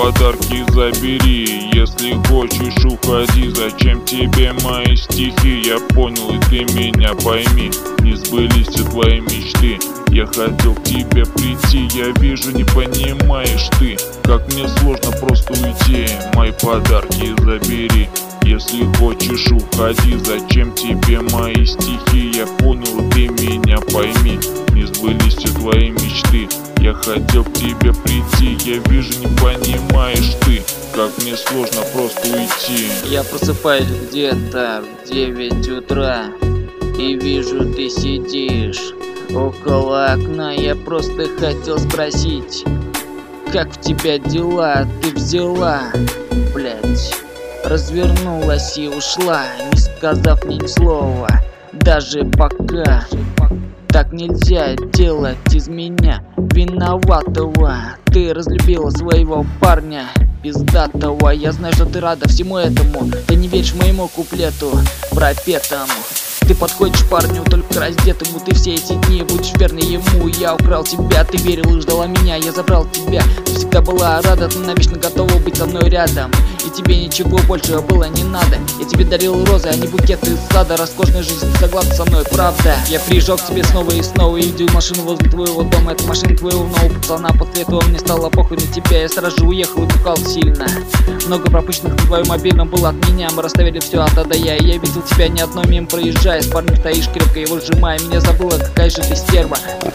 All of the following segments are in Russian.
подарки забери. Если хочешь, уходи. Зачем тебе мои стихи? Я понял, и ты меня пойми. Не сбылись все твои мечты. Я хотел к тебе прийти. Я вижу, не понимаешь ты, как мне сложно просто уйти. Мои подарки забери. Если хочешь, уходи. Зачем тебе мои стихи? Я понял, ты меня пойми. Не сбылись все твои мечты. Я хотел к тебе прийти. Я вижу, не понимаешь ты, как мне сложно просто уйти. Я просыпаюсь где-то в 9 утра и вижу, ты сидишь около окна. Я просто хотел спросить, как в тебя дела? Ты взяла, блять, развернулась и ушла, не сказав мне ни слова. Даже пока. Так нельзя делать из меня виноватого. Ты разлюбила своего парня пиздатого. Я знаю, что ты рада всему этому. Ты не веришь моему куплету пропетому. Ты подходишь парню только раздетому. Ты все эти дни будешь верной ему. Я украл тебя, ты верила и ждала меня. Я забрал тебя, ты всегда была рада. Ты навечно готова быть со мной рядом. И тебе ничего больше было не надо. Я тебе дарил розы, а не букеты из сада. Роскошная жизнь, ты согласна со мной, правда? Я приезжал к тебе снова и снова и видел машину возле твоего дома. Это машина твоего нового пацана. После этого мне стало похуй на тебя. Я сразу же уехал и бухал сильно. Много пропущенных на твоем мобильном было от меня. Мы расставили все от А до Я. Я видел тебя ни одной мимо проезжая. С парнем стоишь крепко, его сжимая. Меня забыла, какая же ты стерва.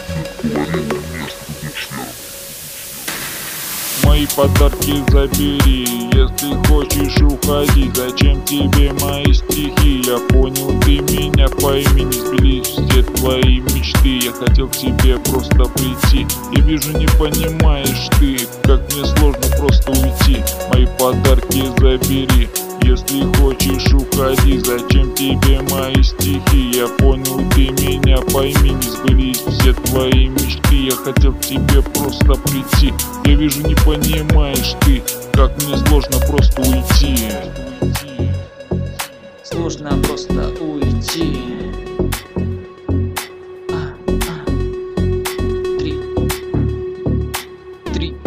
Мои подарки забери. Если хочешь, уходи. Зачем тебе мои стихи? Я понял, ты меня пойми. Не сбились все твои мечты. Я хотел к тебе просто прийти. И вижу, не понимаешь ты, как мне сложно просто уйти. Мои подарки забери. Если хочешь, уходи. Зачем тебе мои стихи? Я понял, ты меня пойми. Не сбылись все твои мечты. Я хотел к тебе просто прийти. Я вижу, не понимаешь ты, как мне сложно просто уйти. Сложно просто уйти. Три.